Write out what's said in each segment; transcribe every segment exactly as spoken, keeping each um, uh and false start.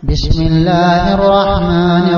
بسم الله الرحمن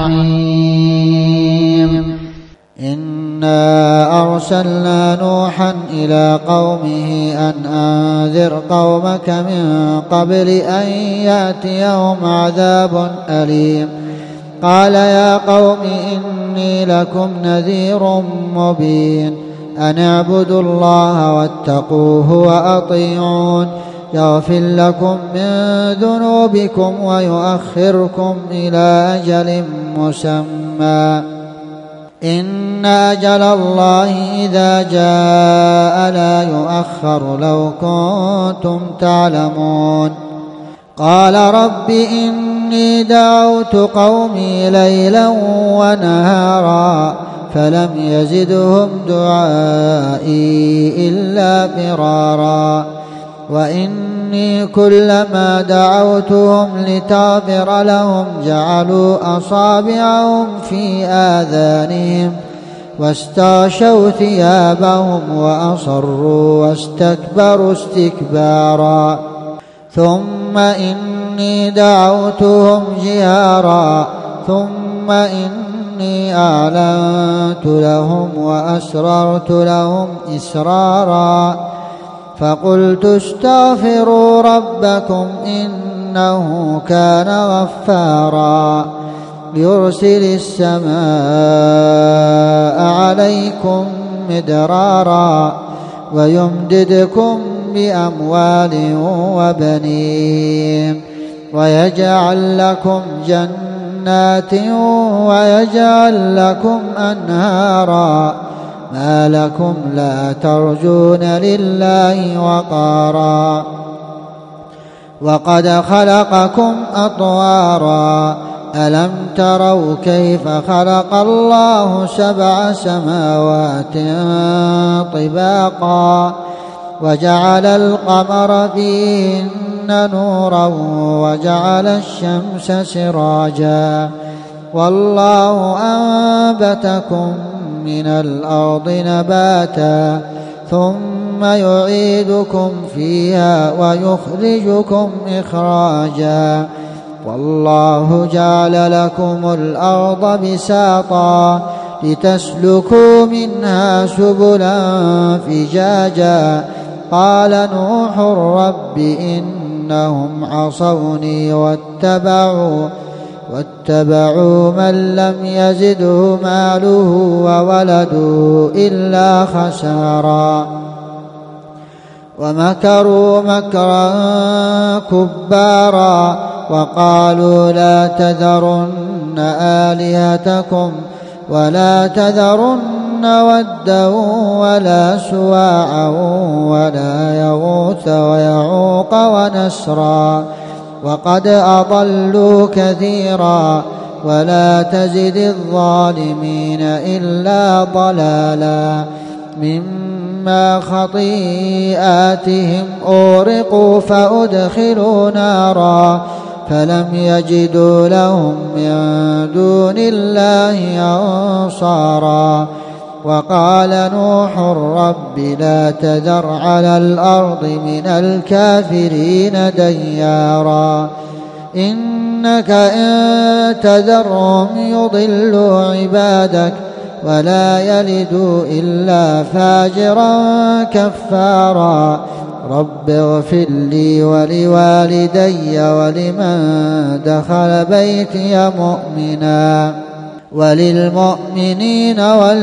الرحيم. إنا أرسلنا نوحا إلى قومه أن أنذر قومك من قبل أن يأتيهم عذاب أليم. قال يا قوم إني لكم نذير مبين أن اعبدوا الله واتقوه وأطيعون يغفر لكم من ذنوبكم ويؤخركم إلى أجل مسمى إن أجل الله إذا جاء لا يؤخر لو كنتم تعلمون. قال رب إني دعوت قومي ليلا ونهارا فلم يزدهم دعائي إلا فرارا وإني كلما دعوتهم لتغفر لهم جعلوا أصابعهم في آذانهم واستغشوا ثيابهم وأصروا واستكبروا استكبارا ثم إني دعوتهم جهارا ثم إني أعلنت لهم وأسررت لهم إسرارا فقلت استغفروا ربكم إنه كان غفارا يرسل السماء عليكم مدرارا ويمددكم بأموال وبنين ويجعل لكم جنات ويجعل لكم أنهارا ما لكم لا ترجون لله وقارا وقد خلقكم أطوارا ألم تروا كيف خلق الله سبع سماوات طباقا وجعل القمر فيهن نورا وجعل الشمس سراجا والله أنبتكم من الأرض نباتا ثم يعيدكم فيها ويخرجكم إخراجا والله جعل لكم الأرض بساطا لتسلكوا منها سبلا فجاجا. قال نوح رب إنهم عصوني واتبعوا واتبعوا من لم يزده ماله وولده إلا خسارا ومكروا مكرا كبارا وقالوا لا تذرن آلهتكم ولا تذرن ودا ولا سواعا ولا يغوث ويعوق ونسرا وقد أضلوا كثيرا ولا تزد الظالمين إلا ضلالا مما خطيئاتهم أغرقوا فأدخلوا نارا فلم يجدوا لهم من دون الله أنصارا. وقال نوح رب لا تذر على الأرض من الكافرين ديارا إنك إن تذرهم يضلوا عبادك ولا يلدوا إلا فاجرا كفارا. رب اغفر لي ولوالدي ولمن دخل بيتي مؤمنا وللمؤمنين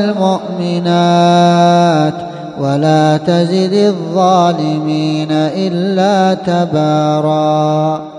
والمؤمنات ولا تزد الظالمين إلا تبارا.